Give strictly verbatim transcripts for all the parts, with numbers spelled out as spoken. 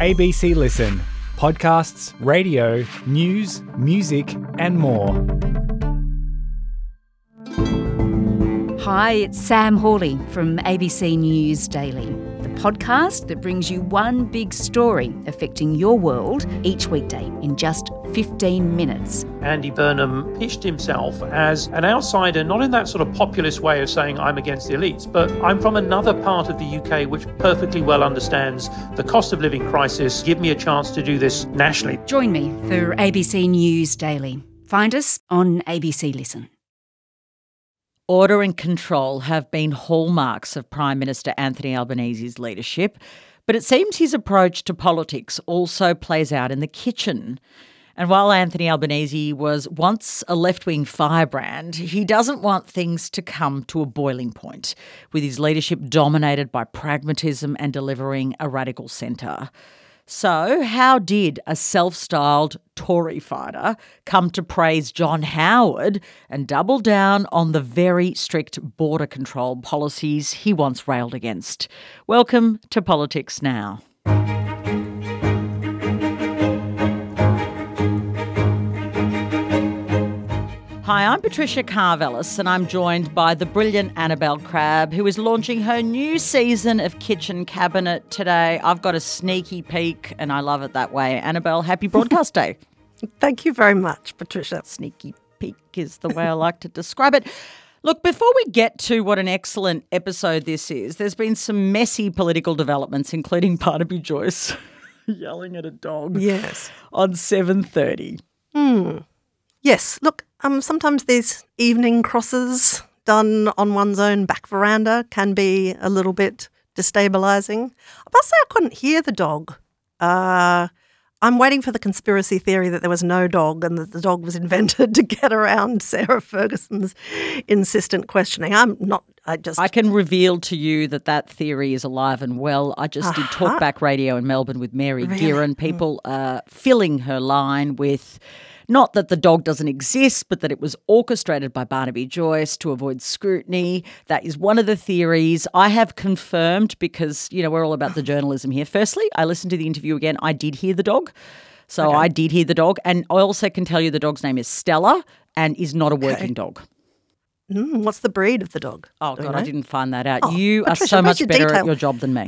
A B C Listen. Podcasts, radio, news, music and more. Hi, it's Sam Hawley from A B C News Daily, the podcast that brings you one big story affecting your world each weekday in just fifteen minutes. Andy Burnham pitched himself as an outsider, not in that sort of populist way of saying I'm against the elites, but I'm from another part of the U K which perfectly well understands the cost of living crisis. Give me a chance to do this nationally. Join me for A B C News Daily. Find us on A B C Listen. Order and control have been hallmarks of Prime Minister Anthony Albanese's leadership, but it seems his approach to politics also plays out in the kitchen. And while Anthony Albanese was once a left-wing firebrand, he doesn't want things to come to a boiling point, with his leadership dominated by pragmatism and delivering a radical centre. So how did a self-styled Tory fighter come to praise John Howard and double down on the very strict border control policies he once railed against? Welcome to Politics Now. Hi, I'm Patricia Karvelis and I'm joined by the brilliant Annabelle Crabb, who is launching her new season of Kitchen Cabinet today. I've got a sneaky peek and I love it that way. Annabelle, happy broadcast day. Thank you very much, Patricia. Sneaky peek is the way I like to describe it. Look, before we get to what an excellent episode this is, there's been some messy political developments, including Barnaby Joyce yelling at a dog Yes. on seven thirty. Hmm. Yes, look, um, sometimes these evening crosses done on one's own back veranda can be a little bit destabilising. I must say I couldn't hear the dog. Uh, I'm waiting for the conspiracy theory that there was no dog and that the dog was invented to get around Sarah Ferguson's insistent questioning. I'm not, I just... I can reveal to you that that theory is alive and well. I just uh-huh. did Talkback Radio in Melbourne with Mary Really? Gearan. People are filling her line with... not that the dog doesn't exist, but that it was orchestrated by Barnaby Joyce to avoid scrutiny. That is one of the theories. I have confirmed, because, you know, we're all about the journalism here. Firstly, I listened to the interview again. I did hear the dog. So okay. I did hear the dog. And I also can tell you the dog's name is Stella and is not a working okay. dog. Mm, what's the breed of the dog? Oh, Do God, you know? I didn't find that out. Oh, you Patricia, are so much better detail. at your job than me.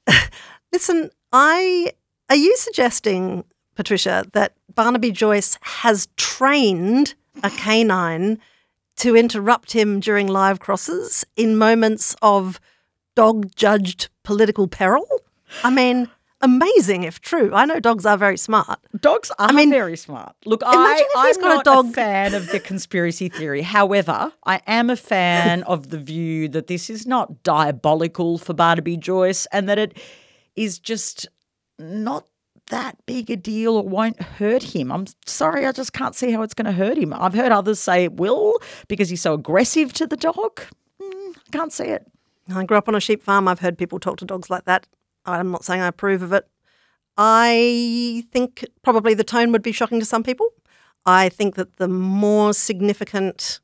Listen, I are you suggesting, Patricia, that Barnaby Joyce has trained a canine to interrupt him during live crosses in moments of dog-judged political peril? I mean, amazing if true. I know dogs are very smart. Dogs are I mean, very smart. Look, imagine I, if he's I'm got a not dog- a fan of the conspiracy theory. However, I am a fan of the view that this is not diabolical for Barnaby Joyce and that it is just not that big a deal or won't hurt him. I'm sorry, I just can't see how it's going to hurt him. I've heard others say it will because he's so aggressive to the dog. Mm, I can't see it. I grew up on a sheep farm. I've heard people talk to dogs like that. I'm not saying I approve of it. I think probably the tone would be shocking to some people. I think that the more significant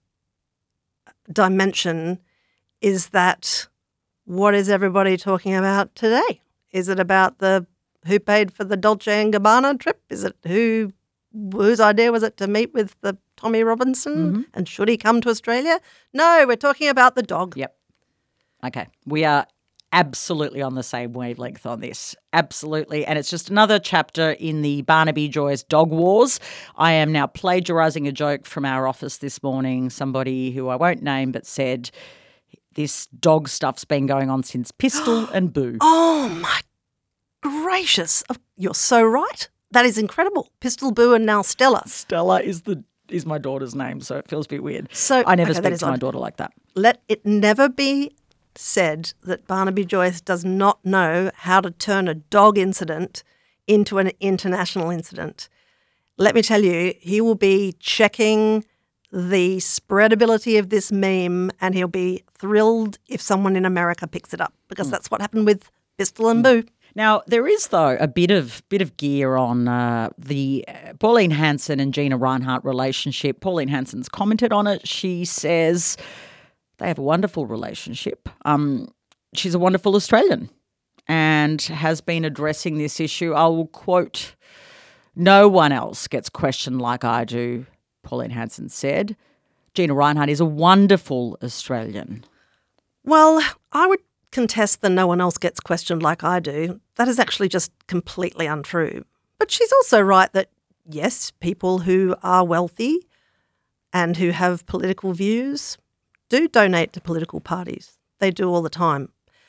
dimension is that what is everybody talking about today? Is it about the who paid for the Dolce and Gabbana trip? Is it who whose idea was it to meet with the Tommy Robinson? Mm-hmm. And should he come to Australia? No, we're talking about the dog. Yep. Okay. We are absolutely on the same wavelength on this. Absolutely. And it's just another chapter in the Barnaby Joyce dog wars. I am now plagiarising a joke from our office this morning. Somebody who I won't name but said this dog stuff's been going on since Pistol and Boo. Oh, my gracious. You're so right. That is incredible. Pistol, Boo and now Stella. Stella is the is my daughter's name, so it feels a bit weird. So I never okay, speak to my odd. daughter like that. Let it never be said that Barnaby Joyce does not know how to turn a dog incident into an international incident. Let me tell you, he will be checking the spreadability of this meme and he'll be thrilled if someone in America picks it up because mm. that's what happened with Pistol and mm. Boo. Now, there is, though, a bit of bit of gear on uh, the Pauline Hanson and Gina Reinhart relationship. Pauline Hanson's commented on it. She says they have a wonderful relationship. Um, she's a wonderful Australian. and has been addressing this issue. I will quote, "No one else gets questioned like I do," Pauline Hanson said. Gina Rinehart is a wonderful Australian. Well, I would contest the no one else gets questioned like I do. That is actually just completely untrue. But she's also right that, yes, people who are wealthy and who have political views do donate to political parties. They do all the time.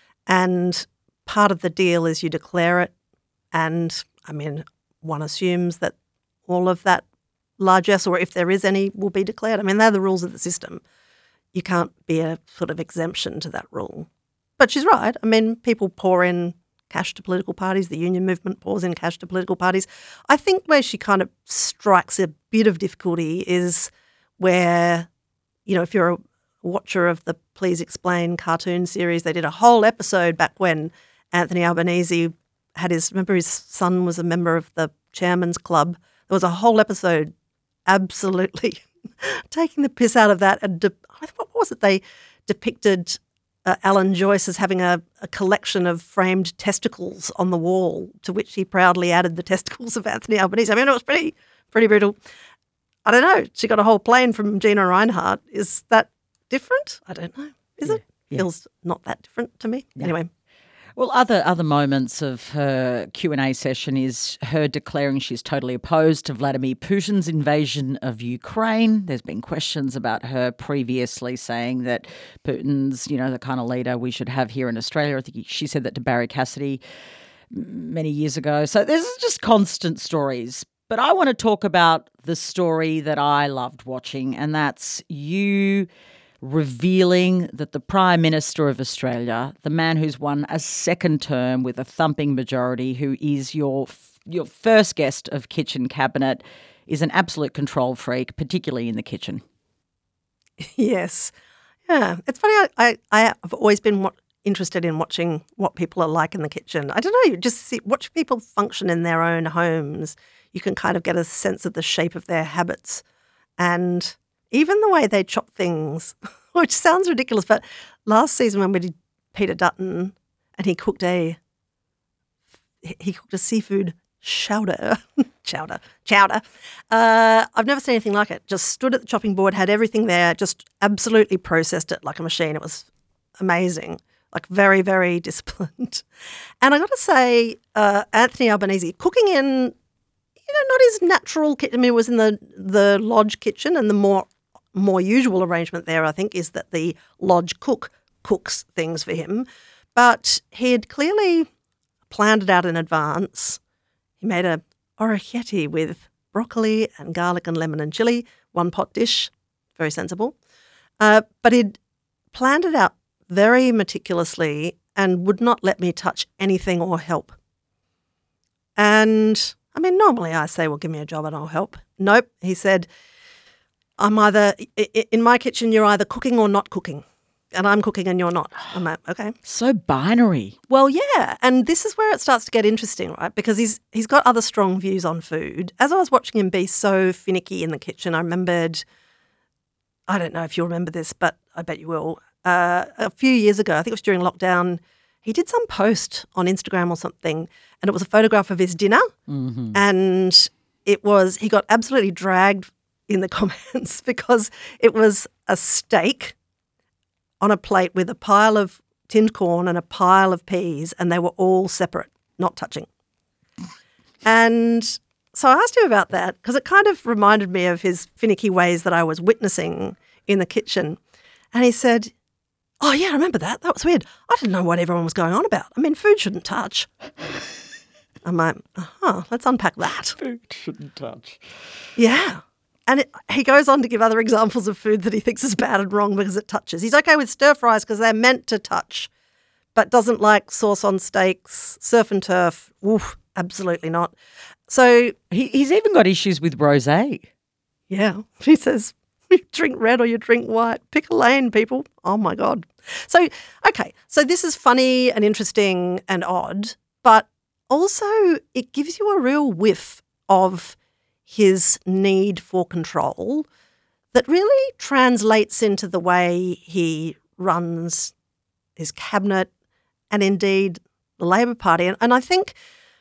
And part of the deal is you declare it. And, I mean, one assumes that all of that largesse, or if there is any, will be declared. I mean, they're the rules of the system. You can't be a sort of exemption to that rule. But she's right. I mean, people pour in cash to political parties. The union movement pours in cash to political parties. I think where she kind of strikes a bit of difficulty is where, you know, if you're a watcher of the Please Explain cartoon series, they did a whole episode back when Anthony Albanese had his, remember his son was a member of the Chairman's Club. There was a whole episode absolutely taking the piss out of that. And de- what was it? They depicted uh, Alan Joyce as having a, a collection of framed testicles on the wall, to which he proudly added the testicles of Anthony Albanese. I mean, it was pretty, pretty brutal. I don't know. She got a whole plane from Gina Rinehart. Is that different? I don't know. Is yeah, it? Yeah. Feels not that different to me. Yeah. Anyway. Well, other other moments of her Q and A session is her declaring she's totally opposed to Vladimir Putin's invasion of Ukraine. There's been questions about her previously saying that Putin's, you know, the kind of leader we should have here in Australia. I think she said that to Barry Cassidy many years ago. So there's just constant stories. But I want to talk about the story that I loved watching, and that's you revealing that the Prime Minister of Australia, the man who's won a second term with a thumping majority, who is your your first guest of Kitchen Cabinet, is an absolute control freak, particularly in the kitchen. Yes. Yeah. It's funny, I, I, I have always been what, interested in watching what people are like in the kitchen. I don't know, you just see, watch people function in their own homes. You can kind of get a sense of the shape of their habits and even the way they chop things, which sounds ridiculous, but last season when we did Peter Dutton and he cooked a he cooked a seafood chowder, chowder, chowder. Uh, I've never seen anything like it. Just stood at the chopping board, had everything there, just absolutely processed it like a machine. It was amazing, like very, very disciplined. And I got to say, uh, Anthony Albanese cooking in, you know, not his natural kitchen. I mean, it was in the the lodge kitchen, and the more more usual arrangement there, I think, is that the lodge cook cooks things for him. But he had clearly planned it out in advance. He made a orecchiette with broccoli and garlic and lemon and chilli, one pot dish, very sensible. Uh, but he'd planned it out very meticulously and would not let me touch anything or help. And, I mean, normally I say, well, give me a job and I'll help. Nope, he said, I'm either, in my kitchen, you're either cooking or not cooking. And I'm cooking and you're not. I'm like, okay. So binary. Well, yeah. And this is where it starts to get interesting, right? Because he's he's got other strong views on food. As I was watching him be so finicky in the kitchen, I remembered, I don't know if you'll remember this, but I bet you will. Uh, a few years ago, I think it was during lockdown, he did some post on Instagram or something, and it was a photograph of his dinner. Mm-hmm. And it was, he got absolutely dragged in the comments because it was a steak on a plate with a pile of tinned corn and a pile of peas, and they were all separate, not touching. And so I asked him about that because it kind of reminded me of his finicky ways that I was witnessing in the kitchen. And he said, oh, yeah, I remember that. That was weird. I didn't know what everyone was going on about. I mean, food shouldn't touch. I'm like, uh-huh, let's unpack that. Food shouldn't touch. Yeah. And it, he goes on to give other examples of food that he thinks is bad and wrong because it touches. He's okay with stir fries because they're meant to touch, but doesn't like sauce on steaks, surf and turf. Oof, absolutely not. So he, he's even got issues with rosé. Yeah, he says, you drink red or you drink white. Pick a lane, people. Oh, my God. So, okay, so this is funny and interesting and odd, but also it gives you a real whiff of his need for control that really translates into the way he runs his cabinet and indeed the Labor Party. And, and I think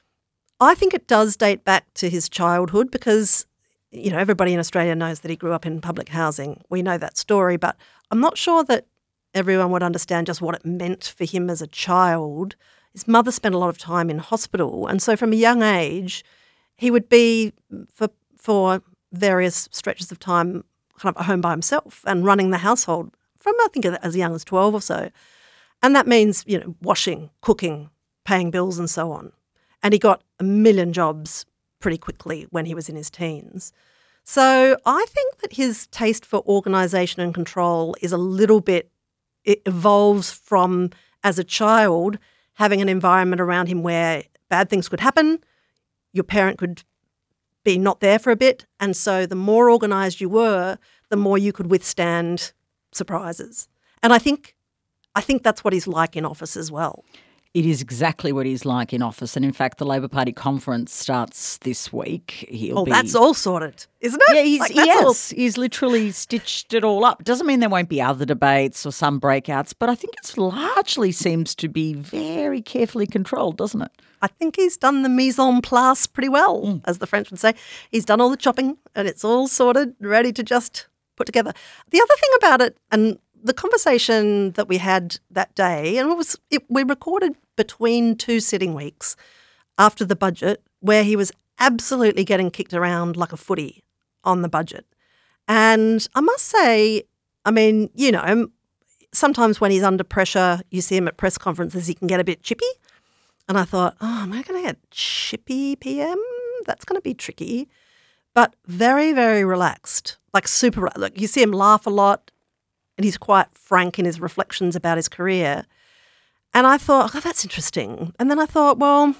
I think it does date back to his childhood because, you know, everybody in Australia knows that he grew up in public housing. We know that story, but I'm not sure that everyone would understand just what it meant for him as a child. His mother spent a lot of time in hospital, and so from a young age, he would be, for for various stretches of time, kind of at home by himself and running the household from, I think, as young as twelve or so. And that means, you know, washing, cooking, paying bills and so on. And he got a million jobs pretty quickly when he was in his teens. So I think that his taste for organisation and control is a little bit, it evolves from, as a child, having an environment around him where bad things could happen, your parent could be not there for a bit, and so the more organised you were, the more you could withstand surprises. And I think I think that's what he's like in office as well. It is exactly what he's like in office. And in fact, the Labor Party conference starts this week. He'll oh, be... that's all sorted, isn't it? Yeah, he's, like, he has. All... He's literally stitched it all up. Doesn't mean there won't be other debates or some breakouts, but I think it's largely seems to be very carefully controlled, doesn't it? I think he's done the mise en place pretty well, mm. as the French would say. He's done all the chopping and it's all sorted, ready to just put together. The other thing about it, and the conversation that we had that day, and it was it, we recorded between two sitting weeks after the budget, where he was absolutely getting kicked around like a footy on the budget. And I must say, I mean, you know, sometimes when he's under pressure, you see him at press conferences, he can get a bit chippy. And I thought, oh, am I going to get chippy P M? That's going to be tricky. But very, very relaxed, like super, like you see him laugh a lot. And he's quite frank in his reflections about his career. And I thought, oh, that's interesting. And then I thought, well,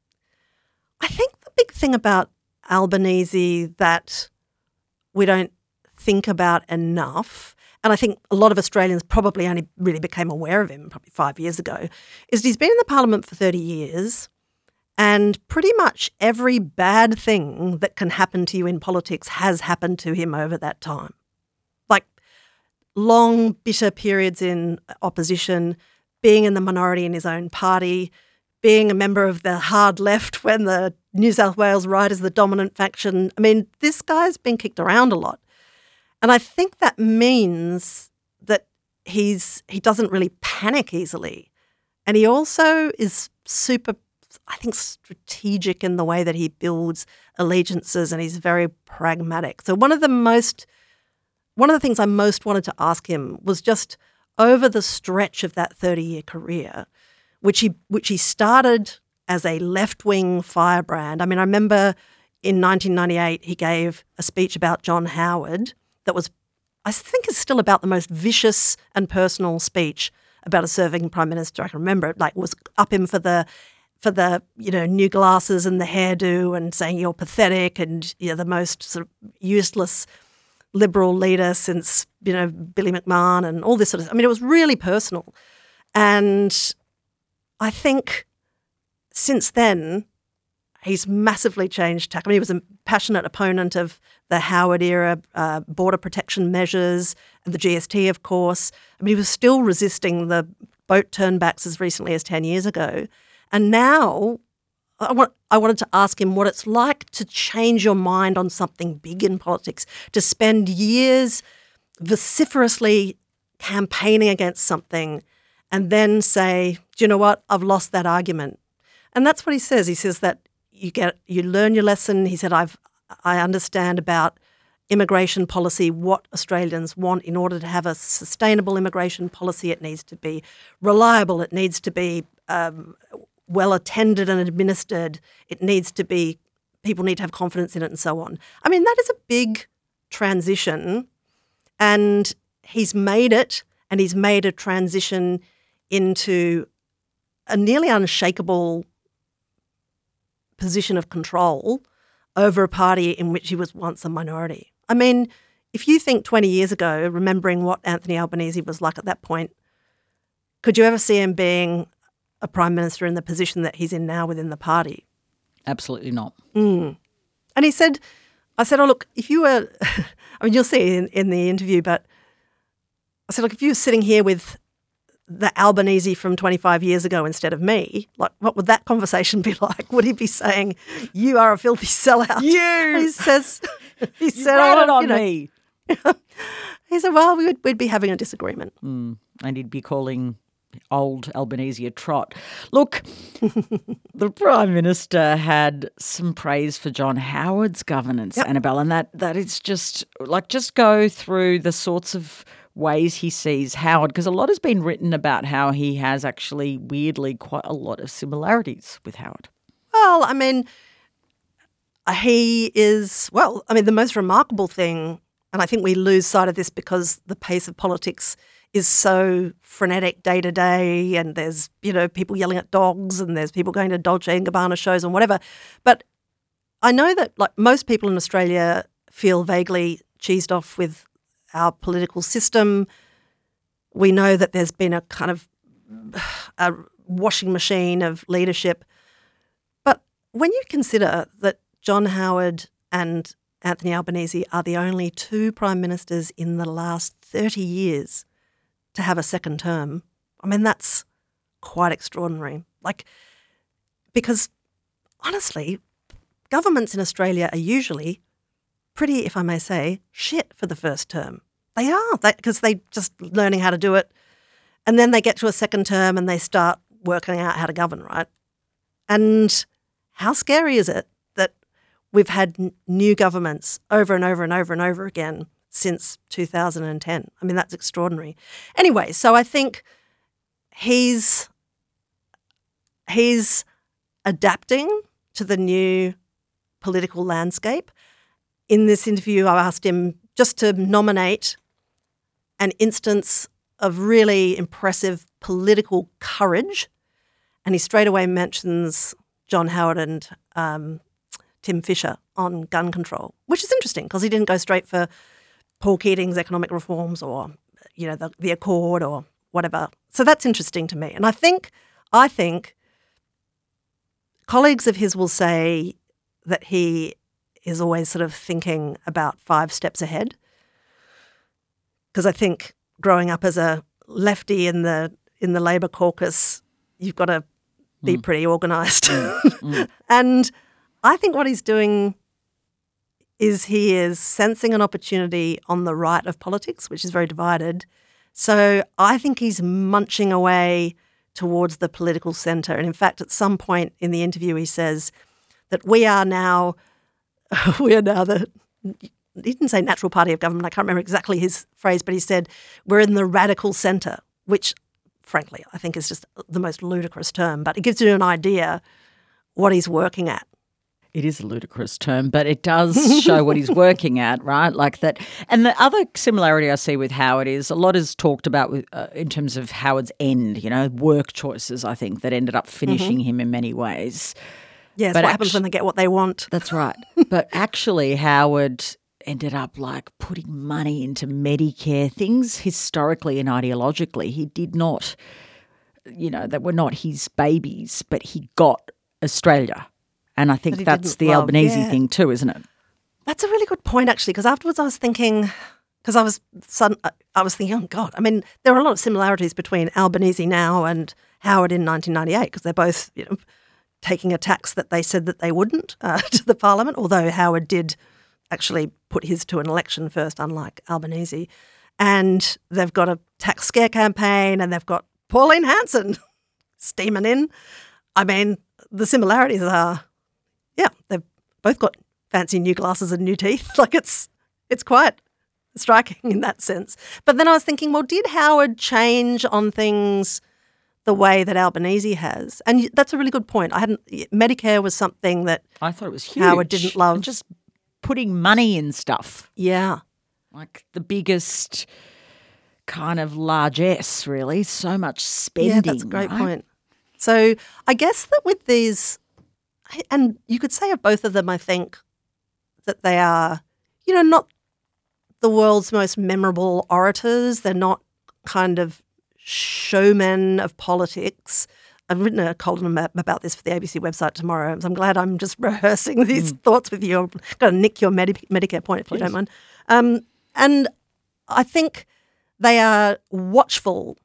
I think the big thing about Albanese that we don't think about enough, and I think a lot of Australians probably only really became aware of him probably five years ago, is he's been in the parliament for thirty years, and pretty much every bad thing that can happen to you in politics has happened to him over that time. Like, long, bitter periods in opposition, being in the minority in his own party, being a member of the hard left when the New South Wales right is the dominant faction. I mean, this guy's been kicked around a lot. And I think that means that he's he doesn't really panic easily. And he also is super, I think, strategic in the way that he builds allegiances, and he's very pragmatic. So one of the most One of the things I most wanted to ask him was just over the stretch of that thirty-year career, which he which he started as a left-wing firebrand. I mean, I remember in nineteen ninety-eight he gave a speech about John Howard that was, I think, is still about the most vicious and personal speech about a serving prime minister I can remember. It like was up him for the for the you know new glasses and the hairdo and saying you're pathetic and you're the most sort of useless Liberal leader since, you know, Billy McMahon and all this sort of – I mean, it was really personal. And I think since then he's massively changed tack. I mean, he was a passionate opponent of the Howard-era uh, border protection measures and the G S T, of course. I mean, he was still resisting the boat turnbacks as recently as ten years ago. And now I, want, I wanted to ask him what it's like to change your mind on something big in politics, to spend years vociferously campaigning against something and then say, do you know what, I've lost that argument. And that's what he says. He says that you get, you learn your lesson. He said, I've, I understand about immigration policy, what Australians want in order to have a sustainable immigration policy. It needs to be reliable. It needs to be um, well attended and administered. It needs to be, people need to have confidence in it and so on. I mean, that is a big transition, and he's made it, and he's made a transition into a nearly unshakable position of control over a party in which he was once a minority. I mean, if you think twenty years ago, remembering what Anthony Albanese was like at that point, could you ever see him being a prime minister in the position that he's in now within the party? Absolutely not. Mm. And he said, I said, oh, look, if you were, I mean, you'll see in, in the interview, but I said, look, if you were sitting here with the Albanese from twenty-five years ago instead of me, like what would that conversation be like? Would he be saying, "You are a filthy sellout"? You. He says, he You said, ratted oh, on you know, me. He said, "Well, we'd, we'd be having a disagreement." Mm, and he'd be calling old Albanese a trot. Look, the Prime Minister had some praise for John Howard's governance, Yep. Annabelle, and that that it's just like just go through the sorts of ways he sees Howard, because a lot has been written about how he has actually weirdly quite a lot of similarities with Howard. Well, I mean, he is, well, I mean, the most remarkable thing, and I think we lose sight of this because the pace of politics is so frenetic day to day, and there's, you know, people yelling at dogs, and there's people going to Dolce and Gabbana shows and whatever. But I know that, like, most people in Australia feel vaguely cheesed off with our political system. We know that there's been a kind of a washing machine of leadership. But when you consider that John Howard and Anthony Albanese are the only two prime ministers in the last thirty years to have a second term, I mean, that's quite extraordinary. Like, because honestly, governments in Australia are usually pretty, if I may say, shit for the first term. They are, because they, they just learning how to do it. And then they get to a second term and they start working out how to govern, right? And how scary is it that we've had n- new governments over and over and over and over again since two thousand ten? I mean, that's extraordinary. Anyway, so I think he's he's adapting to the new political landscape. In this interview, I asked him just to nominate an instance of really impressive political courage, and he straight away mentions John Howard and um, Tim Fischer on gun control, which is interesting because he didn't go straight for Paul Keating's economic reforms or, you know, the, the Accord or whatever. So that's interesting to me. And I think, I think colleagues of his will say that he is always sort of thinking about five steps ahead. Because I think growing up as a lefty in the in the Labor caucus, you've got to be mm. pretty organised. Mm. mm. And I think what he's doing is he is sensing an opportunity on the right of politics, which is very divided. So I think he's munching away towards the political centre. And in fact, at some point in the interview, he says that we are now, we are now the, he didn't say natural party of government, I can't remember exactly his phrase, but he said we're in the radical centre, which frankly I think is just the most ludicrous term, but it gives you an idea what he's working at. It is a ludicrous term, but it does show what he's working at, right? Like that. And the other similarity I see with Howard is a lot is talked about with, uh, in terms of Howard's end, you know, work choices, I think, that ended up finishing mm-hmm. him in many ways. Yes, but what happens when they get what they want. That's right. But actually Howard ended up like putting money into Medicare, things historically and ideologically he did not, you know, that were not his babies, but he got Australia. And I think that that's the love. Albanese yeah. thing too, isn't it? That's a really good point, actually, because afterwards I was thinking, because I was sudden, I was thinking, oh, God, I mean, there are a lot of similarities between Albanese now and Howard in nineteen ninety-eight, because they're both, you know, taking a tax that they said that they wouldn't uh, to the parliament, although Howard did actually put his to an election first, unlike Albanese. And they've got a tax scare campaign and they've got Pauline Hanson steaming in. I mean, the similarities are... Yeah, they've both got fancy new glasses and new teeth. Like it's it's quite striking in that sense. But then I was thinking, well, did Howard change on things the way that Albanese has? And that's a really good point. I hadn't Medicare was something that I thought it was huge. Howard didn't love. And just putting money in stuff. Yeah. Like the biggest kind of largesse, really. So much spending. Yeah, that's a great right? point. So I guess that with these... And you could say of both of them, I think, that they are, you know, not the world's most memorable orators. They're not kind of showmen of politics. I've written a column about this for the A B C website tomorrow, so I'm glad I'm just rehearsing these mm. thoughts with you. I'm going to nick your Medi- Medicare point if Please. You don't mind. Um, and I think they are watchful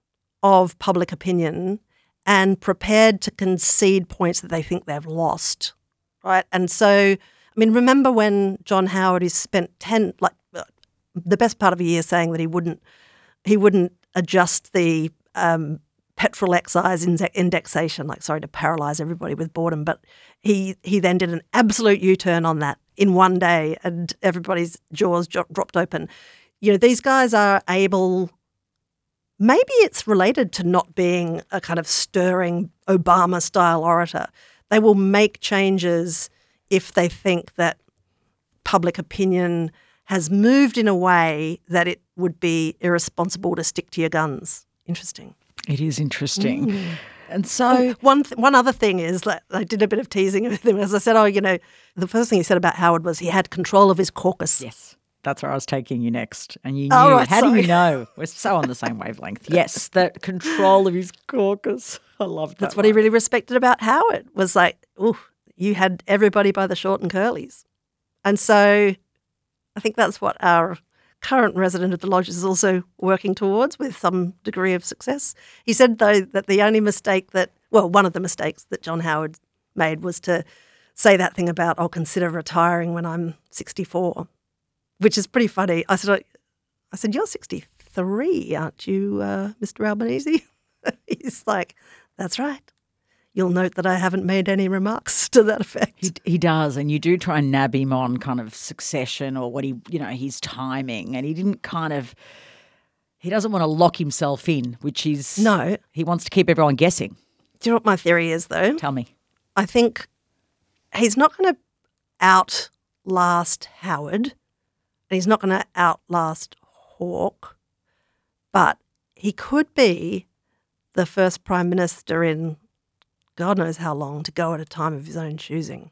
of public opinion and prepared to concede points that they think they've lost, right? And so, I mean, remember when John Howard, who spent ten, like the best part of a year saying that he wouldn't, he wouldn't adjust the um, petrol excise indexation, like, sorry to paralyse everybody with boredom, but he he then did an absolute U-turn on that in one day and everybody's jaws jo- dropped open. You know, these guys are able, maybe it's related to not being a kind of stirring Obama-style orator. They will make changes if they think that public opinion has moved in a way that it would be irresponsible to stick to your guns. Interesting. It is interesting. Mm. And so oh, one th- one other thing is that I did a bit of teasing with him. As I said, oh, you know, the first thing he said about Howard was he had control of his caucus. yes, that's where I was taking you next. And you knew. Oh, right, How do sorry. you know? We're so on the same wavelength. Yes, that control of his caucus. I love that. That's what he really respected about Howard, was like, ooh, you had everybody by the short and curlies. And so I think that's what our current resident of the Lodge is also working towards with some degree of success. He said, though, that the only mistake that, well, one of the mistakes that John Howard made was to say that thing about, I'll consider retiring when I'm sixty-four, which is pretty funny. I said, I said, you're sixty-three, aren't you, uh, Mister Albanese? He's like, that's right. You'll note that I haven't made any remarks to that effect. He, he does, and you do try and nab him on kind of succession or what he, you know, his timing, and he didn't kind of, he doesn't want to lock himself in, which he's, No. he wants to keep everyone guessing. Do you know what my theory is, though? Tell me. I think he's not going to outlast Howard, and he's not going to outlast Hawke, but he could be the first Prime Minister in God knows how long to go at a time of his own choosing.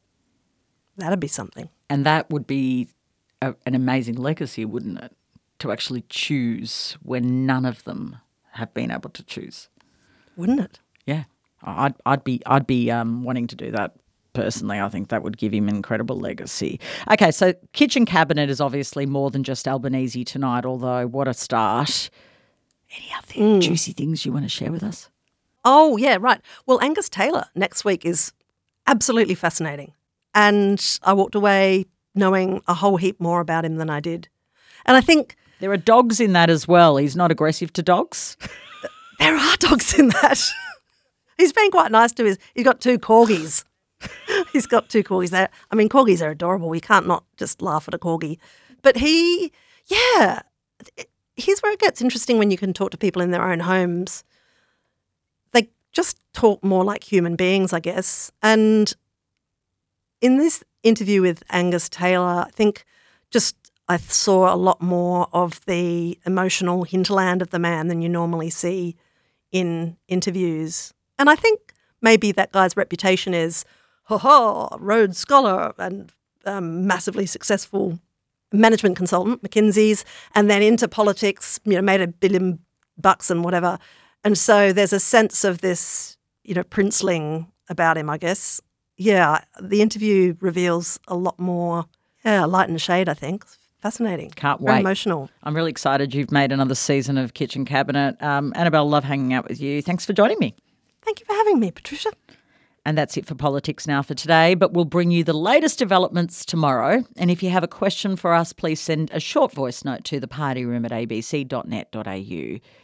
That'd be something. And that would be a, an amazing legacy, wouldn't it? To actually choose when none of them have been able to choose. Wouldn't it? Yeah, I'd I'd be I'd be um, wanting to do that personally. I think that would give him an incredible legacy. Okay, so Kitchen Cabinet is obviously more than just Albanese tonight. Although what a start! Any other Mm. juicy things you want to share with us? Oh, yeah, right. Well, Angus Taylor next week is absolutely fascinating. And I walked away knowing a whole heap more about him than I did. And I think There are dogs in that as well. He's not aggressive to dogs. there are dogs in that. He's been quite nice to his, he's got two corgis. He's got two corgis there. I mean, corgis are adorable. We can't not just laugh at a corgi. But he, yeah, here's where it gets interesting when you can talk to people in their own homes. They just talk more like human beings, I guess. And in this interview with Angus Taylor, I think just I saw a lot more of the emotional hinterland of the man than you normally see in interviews. And I think maybe that guy's reputation is, ha-ha, Rhodes Scholar and um, massively successful management consultant, McKinsey's, and then into politics, you know, made a billion bucks and whatever. And so there's a sense of this, you know, princeling about him, I guess. Yeah, the interview reveals a lot more, yeah, light and shade, I think. Fascinating. Can't Very wait. emotional. I'm really excited you've made another season of Kitchen Cabinet. Um, Annabelle, love hanging out with you. Thanks for joining me. Thank you for having me, Patricia. And that's it for Politics Now for today, but we'll bring you the latest developments tomorrow. And if you have a question for us, please send a short voice note to the party room at a b c dot net dot a u.